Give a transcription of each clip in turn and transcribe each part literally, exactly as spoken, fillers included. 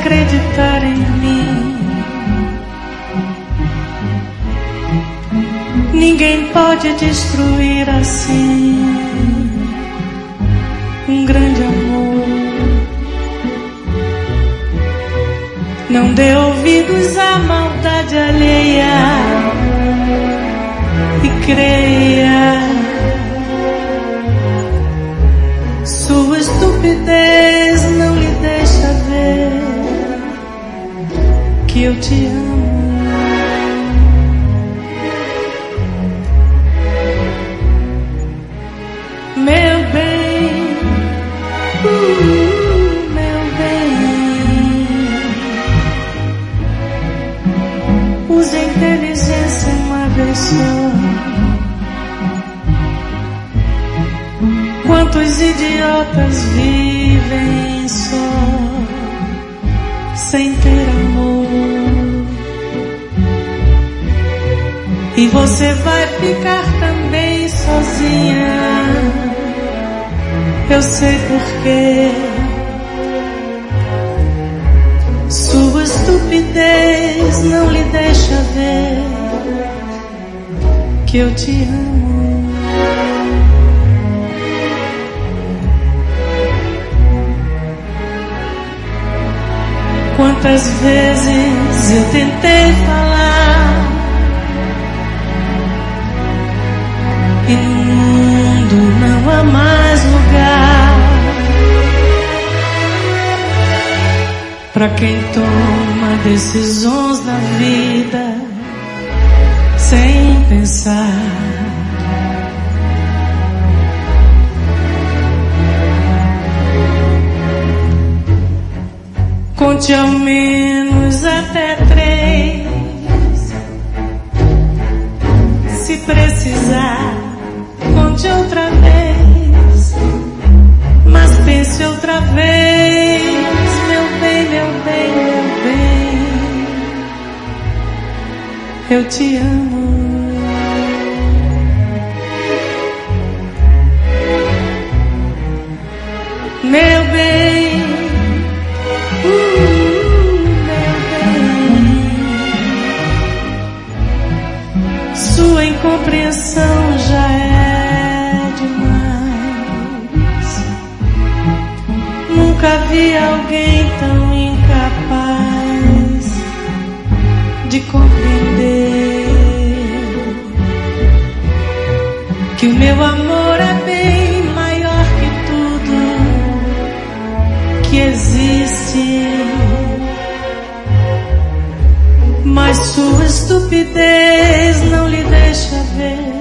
acreditar em mim. Ninguém pode destruir assim um grande amor. Não dê ouvidos à maldade alheia e creia. Sua estupidez não lhe deixa ver que eu te amo. Meu bem, uh, meu bem, use a inteligência uma vez só. Quantos idiotas vivem só, sem ter amor. E você vai ficar também sozinha. Eu sei porquê. Sua estupidez não lhe deixa ver que eu te amo. Quantas vezes eu tentei falar e no mundo não há mais lugar pra quem toma decisões na vida sem pensar. Conte ao menos até três, se precisar, conte outra vez, mas pense outra vez, meu bem, meu bem, meu bem, eu te amo. Meu bem, uh, meu bem, sua incompreensão já é demais. Nunca vi alguém tão incapaz de compreender que o meu amor é bem maior que tudo que existe. Mas sua estupidez não lhe deixa ver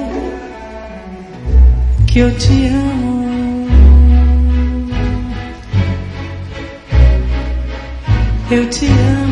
que eu te amo. Eu te amo.